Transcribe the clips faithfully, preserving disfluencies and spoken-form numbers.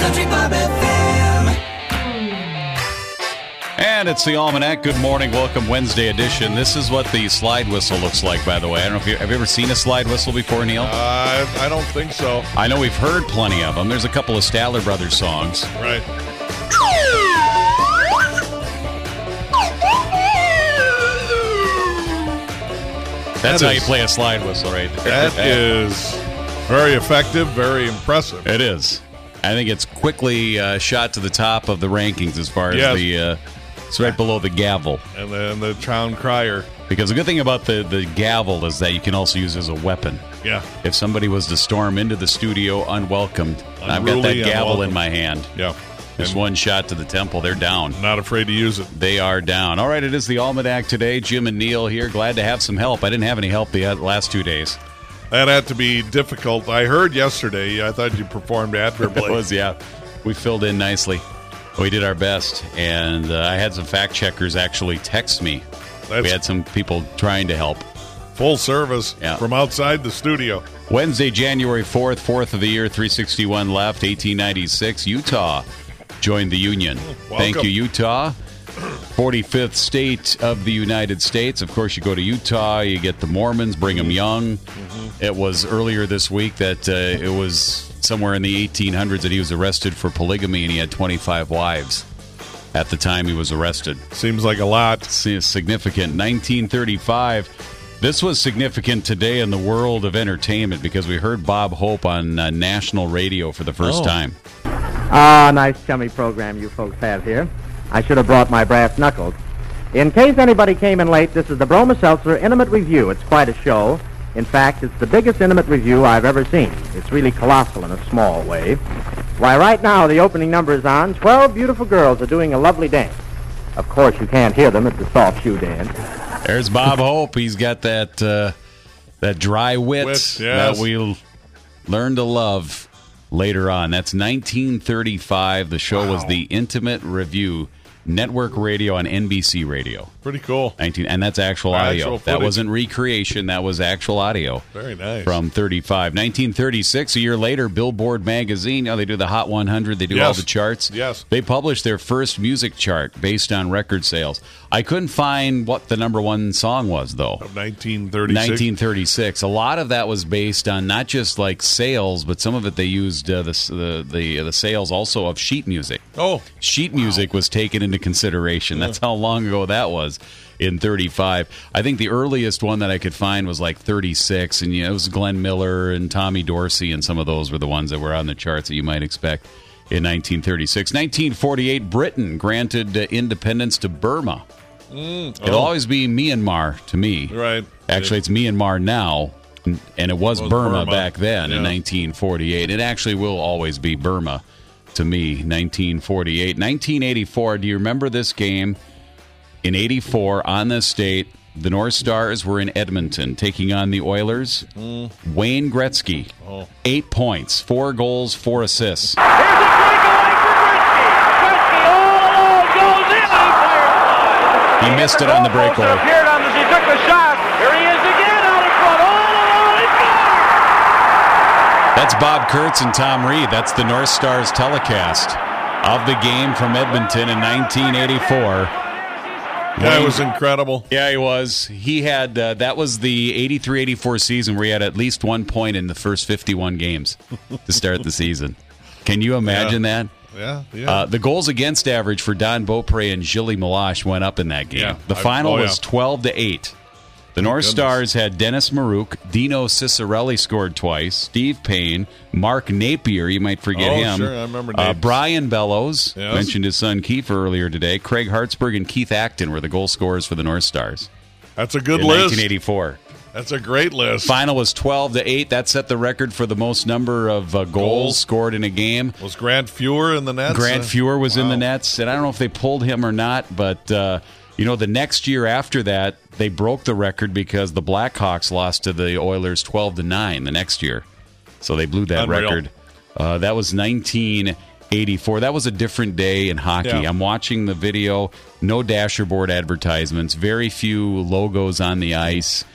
Country Bob F M. And it's the Almanac. Good morning. Welcome, Wednesday edition. This is what the slide whistle looks like, by the way. I don't know if you have you ever seen a slide whistle before, Neil? Uh, I don't think so. I know we've heard plenty of them. There's a couple of Statler Brothers songs. Right. That's That how is- you play a slide whistle, right there. That is very effective, very impressive. It is. I think it's quickly uh, shot to the top of the rankings as far as Yes. the. Uh, it's right below the gavel. And then the town crier. Because the good thing about the, the gavel is that you can also use it as a weapon. Yeah. If somebody was to storm into the studio unwelcomed, and I've got that Unruly, gavel unwelcome. in my hand. Yeah. Just one shot to the temple, they're down. Not afraid to use it. They are down. All right, it is the Almanac today. Jim and Neil here. Glad to have some help. I didn't have any help the last two days. That had to be difficult. I heard yesterday. I thought you performed admirably. It was, yeah. We filled in nicely. We did our best. And uh, I had some fact checkers actually text me. That's We had some people trying to help. full service Yeah. from outside the studio. Wednesday, January fourth, fourth of the year, three sixty-one left, eighteen ninety-six. Utah joined the Union. Thank you, Utah. forty-fifth state of the United States. Of course, you go to Utah, you get the Mormons, Brigham Young. Mm-hmm. It was earlier this week that uh, it was somewhere in the eighteen hundreds that he was arrested for polygamy, and he had twenty-five wives at the time he was arrested. Seems like a lot. It's significant. nineteen thirty-five. This was significant today in the world of entertainment because we heard Bob Hope on uh, national radio for the first Oh. time. Ah, nice chummy program you folks have here. I should have brought my brass knuckles. In case anybody came in late, this is the Broma Seltzer Intimate Review. It's quite a show. In fact, it's the biggest intimate review I've ever seen. It's really colossal in a small way. Why, right now, the opening number is on. Twelve beautiful girls are doing a lovely dance. Of course, you can't hear them. It's a soft shoe dance. There's Bob Hope. He's got that uh, that dry wit, Wit, yes. that we'll learn to love later on. That's nineteen thirty-five. The show Wow. was the Intimate Review, network radio on N B C Radio. Pretty cool. nineteen, and that's actual audio. Actual that footage. wasn't recreation. That was actual audio. Very nice. From thirty-five. nineteen thirty-six, a year later, Billboard magazine, you know, they do the Hot one hundred, they do all Yes. the charts. Yes. They published their first music chart based on record sales. I couldn't find what the number one song was, though. Of nineteen thirty-six. nineteen thirty-six. A lot of that was based on not just like sales, but some of it they used uh, the, the the the sales also of sheet music. Oh, Sheet music was taken into consideration. That's how long ago that was in thirty-five. I think the earliest one that I could find was like thirty-six, and you know, it was Glenn Miller and Tommy Dorsey, and some of those were the ones that were on the charts that you might expect in nineteen thirty-six. nineteen forty-eight, Britain granted uh, independence to Burma. Mm, It'll oh. always be Myanmar to me. Right. Actually, it's Myanmar now, and it was, It was Burma, Burma. back then in Yeah. nineteen forty-eight. It actually will always be Burma to me, nineteen forty-eight. nineteen eighty-four, do you remember this game? In eighty-four, on this state, the North Stars were in Edmonton taking on the Oilers. Wayne Gretzky, Oh. eight points, four goals, four assists. Here's a breakaway for Gretzky. Gretzky all alone goes in. He fires wide. He missed it on the breakaway. Almost appeared on as he took the shot. Here he is again out in front, all alone. He scores. That's Bob Kurtz and Tom Reed. That's the North Stars telecast of the game from Edmonton in nineteen eighty-four. Yeah, it was incredible. Yeah, he was. He had uh, that was the eighty-three eighty-four season where he had at least one point in the first fifty-one games to start the season. Can you imagine that? Yeah, yeah. Uh, the goals against average for Don Beaupre and Gilles Malache went up in that game. Yeah, the I- final oh, yeah. was twelve to eight. The North goodness. Stars had Dennis Marouk, Dino Cicerelli scored twice, Steve Payne, Mark Napier, you might forget Oh, him. sure, I remember uh, names. Brian Bellows, Yes. mentioned his son Kiefer earlier today. Craig Hartsburg and Keith Acton were the goal scorers for the North Stars That's a good in list. nineteen eighty-four. That's a great list. Final was twelve to eight. That set the record for the most number of uh, goals, Goals. scored in a game. Was Grant Fuhr in the nets? Grant Uh, Fuhr was in wow. the nets, and I don't know if they pulled him or not, but uh, you know, the next year after that, they broke the record because the Blackhawks lost to the Oilers twelve to nine the next year, so they blew that Unreal. record. Uh, that was nineteen eighty-four. That was a different day in hockey. Yeah. I'm watching the video. No Dasher board advertisements. Very few logos on the ice.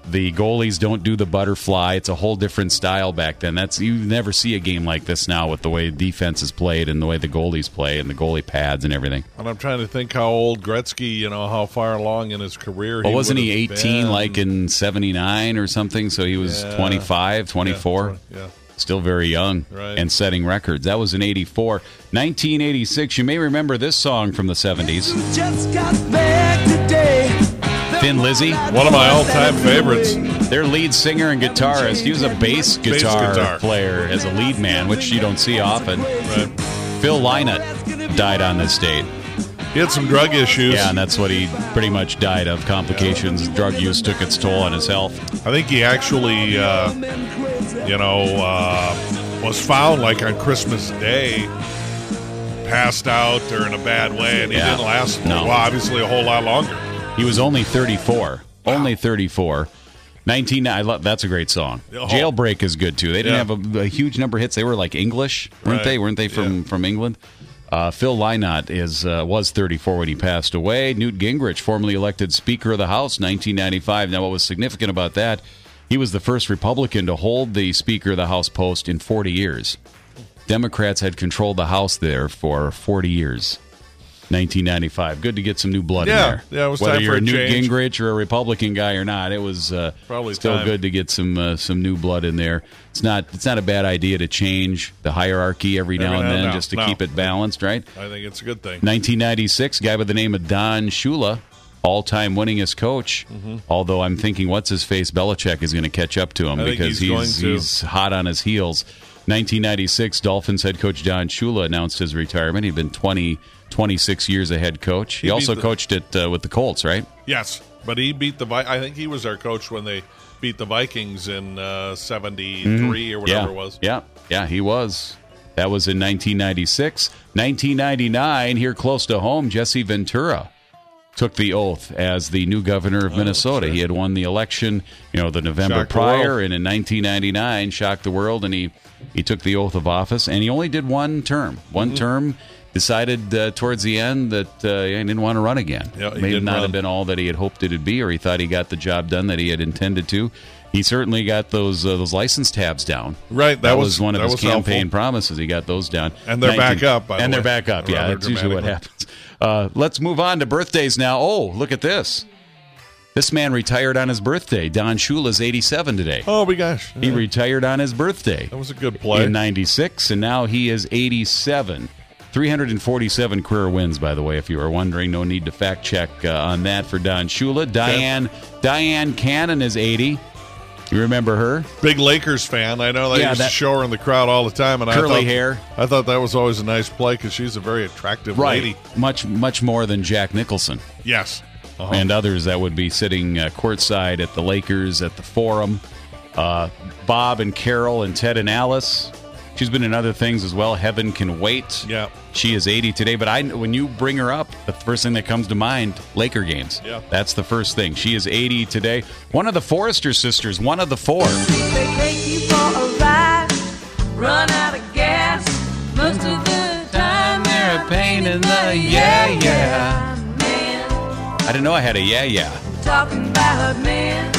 The goalies don't do the butterfly. It's a whole different style back then. That's you never see a game like this now with the way defense is played and the way the goalies play and the goalie pads and everything. And I'm trying to think how old Gretzky, you know, how far along in his career well, he wasn't he would have eighteen been. like in seventy-nine or something? So he was Yeah. twenty-five, twenty-four. Yeah, yeah. Still very young Right. and setting records. That was in eighty-four. nineteen eighty-six, you may remember this song from the seventies. Just got back today. Thin Lizzy, One of my all-time favorites. their lead singer and guitarist. He was a bass guitar, guitar. player as a lead man, which you don't see often. Right. Phil Lynott died on this date. He had some drug issues. Yeah, and that's what he pretty much died of. Complications. Drug use took its toll on his health. I think he actually, uh, you know, uh, was found like on Christmas Day, passed out or in a bad way, and he Yeah. didn't last, No. well, obviously a whole lot longer. He was only thirty-four. Only thirty-four. nineteen I love that's a great song. Oh. Jailbreak is good too. They didn't Yeah. have a, a huge number of hits. They were like English, weren't Right. they? Weren't they from Yeah. from England? Uh, Phil Lynott is uh, was thirty-four when he passed away. Newt Gingrich, formerly elected Speaker of the House, nineteen ninety-five. Now, what was significant about that? He was the first Republican to hold the Speaker of the House post in forty years. Democrats had controlled the House there for forty years. nineteen ninety-five. Good to get some new blood Yeah. in there. Yeah, it was Whether time you're for a a Newt change. Gingrich or a Republican guy or not, it was uh, Probably still time. good to get some uh, some new blood in there. It's not it's not a bad idea to change the hierarchy every, now Every and now- then no, just to no. keep it balanced, right? I think it's a good thing. nineteen ninety-six, guy by the name of Don Shula, all-time winningest coach. Mm-hmm. Although I'm thinking, what's his face? Belichick is going to catch up to him I think because he's going to. he's hot on his heels. nineteen ninety-six, Dolphins head coach Don Shula announced his retirement. He'd been twenty, twenty-six years a head coach. He, He beat also the- coached it uh, with the Colts, right? Yes, but he beat the Vi- I think he was our coach when they beat the Vikings in uh, seventy-three or whatever yeah. it was. Yeah, yeah, he was. That was in nineteen ninety-six. nineteen ninety-nine, here close to home, Jesse Ventura took the oath as the new governor of Minnesota. sure. He had won the election, you know, the November Shocked the prior, world. and in nineteen ninety-nine, shocked the world, and he, he took the oath of office, and he only did one term. One Mm-hmm. term, decided uh, towards the end that uh, he didn't want to run again. Yeah, he May didn't not run. have been all that he had hoped it would be, or he thought he got the job done that he had intended to. He certainly got those uh, those license tabs down. Right, that That, was- was one of that his was campaign helpful. promises. He got those down. And they're back up, by the And they're way. back up, yeah. Rather That's usually what dramatically. happens. Uh, let's move on to birthdays now. Oh, look at this. This man retired on his birthday. Don Shula's eighty-seven today. Oh my gosh, He retired on his birthday that was a good play. in ninety-six, and now he is eighty-seven. three hundred forty-seven career wins, by the way, if you are wondering. No need to fact check uh, on that for Don Shula. Diane Diane Cannon is eighty. You remember her? Big Lakers fan. I know they Yeah, used that- to show her in the crowd all the time, and Curly I thought, hair. I thought that was always a nice play because she's a very attractive lady. Much, much more than Jack Nicholson. Yes, uh-huh. And others that would be sitting uh, courtside at the Lakers, at the Forum. Uh, Bob and Carol and Ted and Alice. She's been in other things as well. Heaven Can Wait. Yeah. She is eighty today, but I when you bring her up, the first thing that comes to mind, Laker games. Yeah. That's the first thing. She is eighty today. One of the Forrester sisters, one of the four. They take you for a ride, run out of gas. Most of the time they're a pain in the yeah, yeah. Man, I didn't know I had a yeah, yeah. talking about man.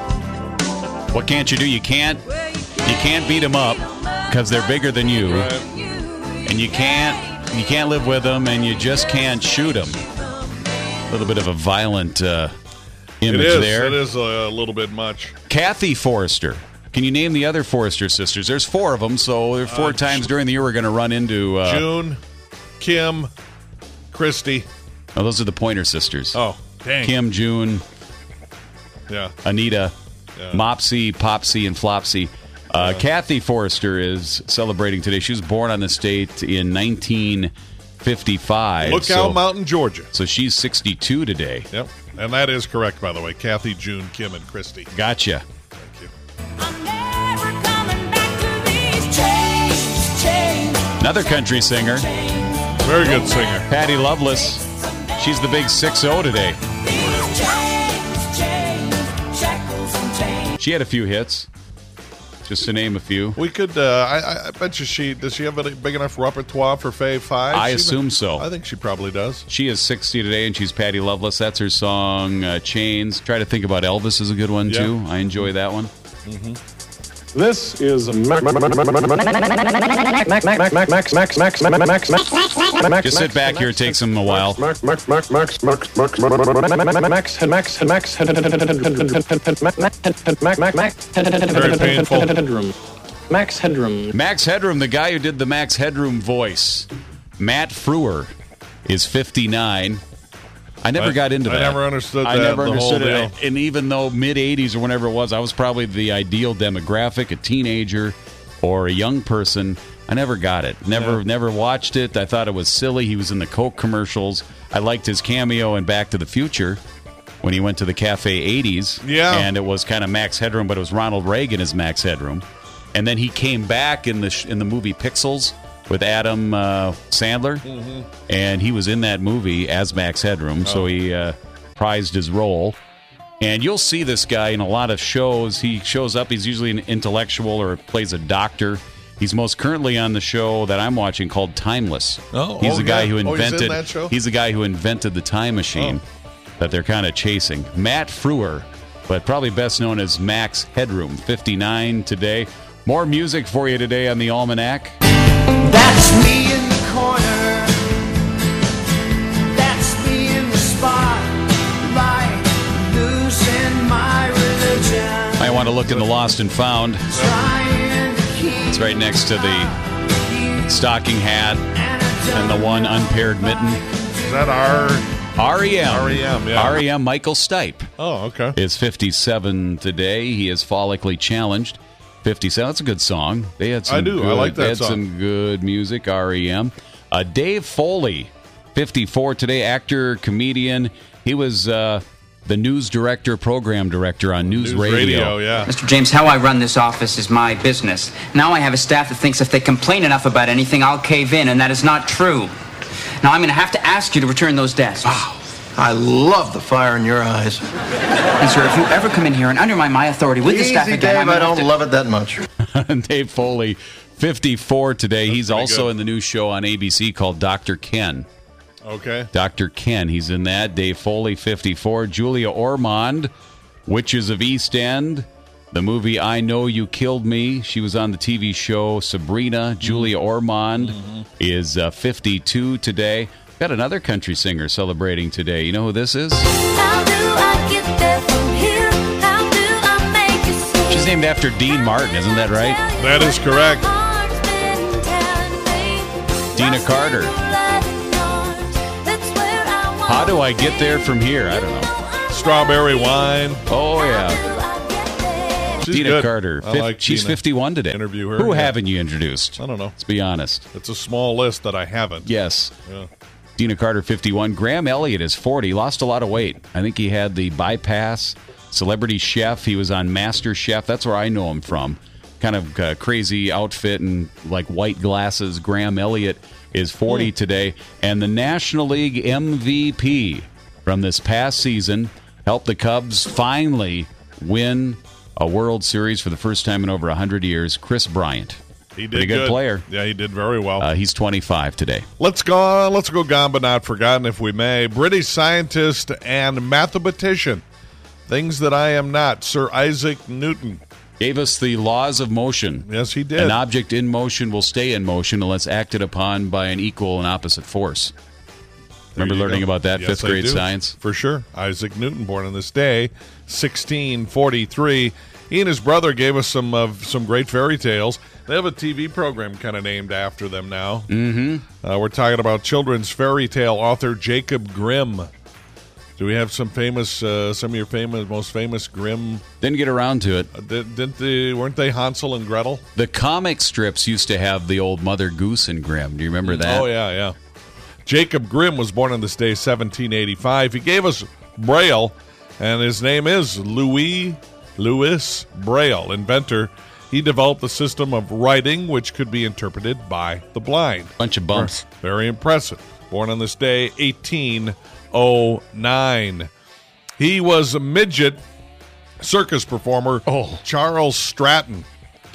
What can't you do? You can't Well, you you can't beat them up because they're bigger than you. Right. And you can't you can't live with them, and you just can't shoot them. A little bit of a violent uh, It image is. there. It is a little bit much. Kathy Forrester. Can you name the other Forrester sisters? There's four of them, so there are four Uh, times during the year we're going to run into. Uh, June, Kim, Christy. oh, those are the Pointer sisters. Oh, dang. Kim, June, Yeah. Anita, Yeah. Mopsy, Popsy, and Flopsy. Uh, Kathy Forrester is celebrating today. She was born on the state in nineteen fifty-five. Lookout so, Mountain, Georgia. So she's sixty-two today. Yep. And that is correct, by the way. Kathy, June, Kim, and Christy. Gotcha. Thank you. I'm never coming back to these chains, chains, Another country singer, Very good singer. Patty Loveless. She's the big six oh today. these chains, chains, shackles and chains. She had a few hits. just to name a few. We could. Uh, I, I bet you she does. She have a big enough repertoire for Fave Five? I She- assume so. I think she probably does. She is sixty today, and she's Patty Loveless. That's her song, uh, Chains. Try to think about Elvis is a good one, Yeah. too. I enjoy that one. This is Max Max Max Max Max Max Max Max. Just sit back here. It takes them a while. Max Max Max Max Max Max Max Max Max Max Very painful. Headroom. Max Headroom. Max Headroom, the guy who did the Max Headroom voice, Matt Frewer, is fifty-nine. I never I- got into I that. never understood I that, never the whole understood it. deal. And even though mid-eighties or whenever it was, I was probably the ideal demographic, a teenager or a young person. I never got it. Never Yeah. never watched it. I thought it was silly. He was in the Coke commercials. I liked his cameo in Back to the Future when he went to the Cafe eighties. Yeah. And it was kind of Max Headroom, but it was Ronald Reagan as Max Headroom. And then he came back in the sh- in the movie Pixels with Adam uh, Sandler, Mm-hmm. and he was in that movie as Max Headroom, Oh. so he uh, prized his role. And you'll see this guy in a lot of shows. He shows up. He's usually an intellectual or plays a doctor. He's most currently on the show that I'm watching called Timeless. Oh, he's oh, the guy yeah. who Oh, he's in invented. that show? He's the guy who invented the time machine that they're kind of chasing. Matt Frewer, but probably best known as Max Headroom, fifty-nine today. More music for you today on the Almanac. That's me in the corner. That's me in the spotlight. Losing my religion. I want to look in the Lost and Found. Trying to keep It's right next to the stocking hat and the one unpaired mitten. Is that our? R E M. R E M, yeah. R E M Michael Stipe Oh, okay. is fifty-seven today. He is follically challenged. fifty-seven. That's a good song. They had some I do. I Good, like that They had song. some good music. R E M. Uh, Dave Foley, fifty-four today. Actor, comedian. He was uh, the news director, program director on News, News radio. Yeah. Mister James, how I run this office is my business. Now I have a staff that thinks if they complain enough about anything, I'll cave in, and that is not true. Now I'm going to have to ask you to return those desks. I love the fire in your eyes. And sir, if you ever come in here and undermine my authority with the Easy, staff again, I'm Dave. I gonna have don't to... love it that much. Dave Foley, fifty-four today. He's pretty also good. in the new show on A B C called Doctor Ken. Okay. Doctor Ken, he's in that. Dave Foley, fifty-four. Julia Ormond, Witches of East End. The movie I Know You Killed Me. She was on the T V show Sabrina. Julia Ormond Mm-hmm. is uh, fifty-two today. Got another country singer celebrating today. You know who this is? How do I get there from here? How do I make it see? She's named after Dean Martin, isn't that right? That is correct. Dina Carter. How do I get there from here? I don't know. Strawberry wine. Oh, yeah. She's Dina good. Carter. I Fif- like She's Dina. fifty-one today. Interview her, Who yeah. haven't you introduced? I don't know. Let's be honest. It's a small list that I haven't. Yes. Yeah. Dina Carter, fifty-one. Graham Elliott is forty. Lost a lot of weight. I think he had the bypass. Celebrity chef. He was on Master Chef. That's where I know him from. Kind of uh, crazy outfit and like white glasses. Graham Elliott is forty Hmm. today. And the National League M V P from this past season helped the Cubs finally win a World Series for the first time in over one hundred years. Chris Bryant. He did Pretty good player. Yeah, he did very well. Uh, he's twenty-five today. Let's go. Let's go gone but not forgotten, if we may. British scientist and mathematician, things that I am not. Sir Isaac Newton. Gave us the laws of motion. Yes, he did. An object in motion will stay in motion unless acted upon by an equal and opposite force. There Remember you learning go. about that, Yes, fifth I grade do. science? For sure. Isaac Newton, born on this day, sixteen forty-three. He and his brother gave us some of some great fairy tales. They have a T V program kind of named after them now. Mm-hmm. Uh, we're talking about children's fairy tale author Jacob Grimm. Do we have some famous, uh, some of your famous, most famous Grimm? Didn't get around to it. Uh, did, didn't they? Weren't they Hansel and Gretel? The comic strips used to have the old Mother Goose and Grimm. Do you remember that? Oh yeah, yeah. Jacob Grimm was born on this day, seventeen eighty-five. He gave us Braille, and his name is Louis Louis Braille, inventor. He developed the system of writing which could be interpreted by the blind. Bunch of bumps. Very impressive. Born on this day, eighteen oh nine. He was a midget circus performer, Oh. Charles Stratton.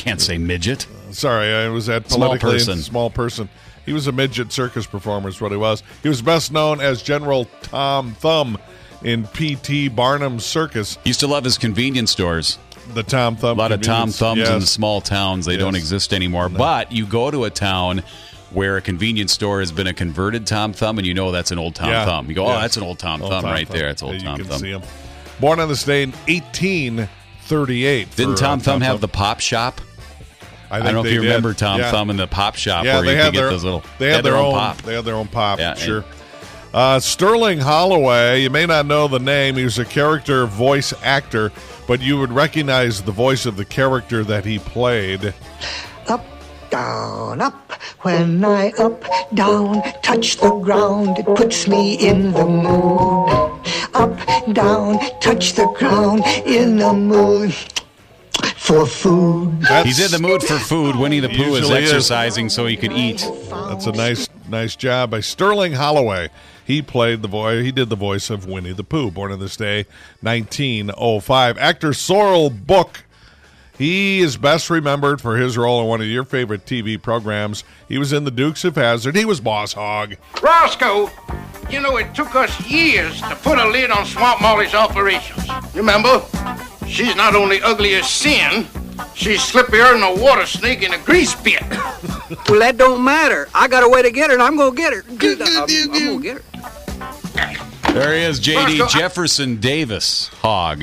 can't say midget. Sorry, I was at Small politically person. small person. He was a midget circus performer is what he was. He was best known as General Tom Thumb in P T Barnum's Circus. Used to love his convenience stores. The Tom Thumb. A lot of Tom convenience- Thumbs yes. in the small towns. They Yes. don't exist anymore. But you go to a town where a convenience store has been a converted Tom Thumb, and you know that's an old Tom Yeah. Thumb. You go, oh, Yes. that's an old Tom Old Thumb Tom right Thumb. there. It's old Yeah, Tom you can Thumb. see him. Born on this day in eighteen thirty-eight. Didn't for, Tom uh, Thumb have the pop shop? I, I think don't know they if you did. remember Tom Yeah. Thumb in the pop shop Yeah, where they you had could get their those little. They had, their, own pop. They had their own pop. Yeah, sure. Uh, Sterling Holloway. You may not know the name. He was a character voice actor, but you would recognize the voice of the character that he played. Up, down, up. When I up, down, touch the ground, it puts me in the mood. Up, down, touch the ground, in the mood for food. That's- He's in the mood for food. Winnie the Pooh is Usually is. exercising so he could eat. That's a nice, nice job by Sterling Holloway. He played the voice. He did the voice of Winnie the Pooh. Born on this day, nineteen oh five. Actor Sorrel Book. He is best remembered for his role in one of your favorite T V programs. He was in The Dukes of Hazzard. He was Boss Hogg. Roscoe, you know, it took us years to put a lid on Swamp Molly's operations. Remember? She's not only ugly as sin, she's slippier than a water snake in a grease pit. Well, that don't matter. I got a way to get her, and I'm going to get her. I'm, I'm going to get her. There he is, J D Roscoe, I- Jefferson Davis Hogg.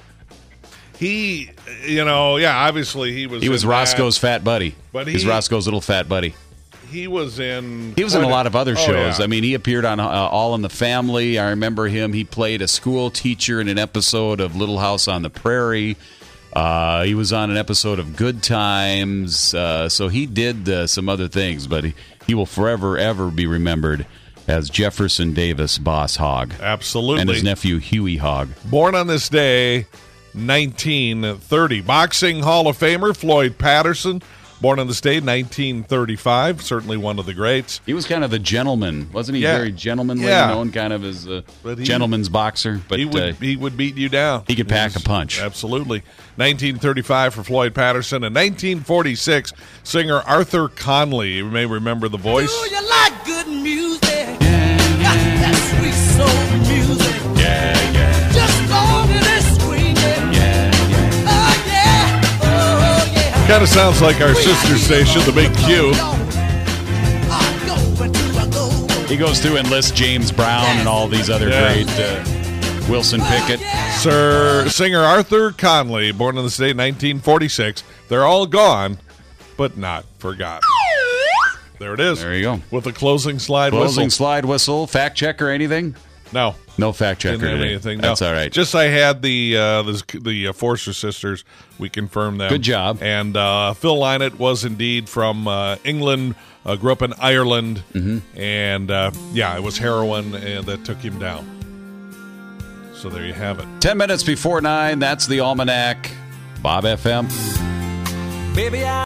He, you know, yeah, obviously he was. He was in Roscoe's that. fat buddy. But He's he- Roscoe's little fat buddy. He was in. He was in a quite lot of other oh, shows. yeah. I mean, he appeared on uh, All in the Family. I remember him. He played a school teacher in an episode of Little House on the Prairie. Uh, he was on an episode of Good Times. Uh, so he did uh, some other things, but he, he will forever, ever be remembered as Jefferson Davis Boss Hogg. Absolutely. And his nephew, Huey Hogg. Born on this day, nineteen thirty. Boxing Hall of Famer Floyd Patterson. Born on this day, nineteen thirty-five. Certainly one of the greats. He was kind of the gentleman, wasn't he? Yeah. Very gentlemanly, Yeah. known kind of as a But he- gentleman's boxer. But he would uh, he would beat you down. he could pack He's- a punch. Absolutely. nineteen thirty-five for Floyd Patterson. In nineteen forty-six, singer Arthur Conley. You may remember the voice. Do you like good music? Got that sweet soul music. Yeah, yeah. Just long and screaming. Yeah, yeah. Oh yeah, oh yeah. Kind of sounds like our sister station, the Big Q. He goes through and lists James Brown and all these other Yeah. great uh, Wilson Pickett. Sir singer Arthur Conley, born on this day, nineteen forty-six. They're all gone, but not forgotten. There it is. There you go. With a closing slide Closing whistle. slide whistle. Fact check or anything? No. No fact checker Didn't have today. anything. No. That's all right. Just I had the uh, the, the uh, Forster sisters. We confirmed them. Good job. And uh, Phil Lynott was indeed from uh, England. Uh, grew up in Ireland, Mm-hmm. and uh, yeah, it was heroin uh, that took him down. So there you have it. Ten minutes before nine. That's the Almanac. Bob F M. Baby, I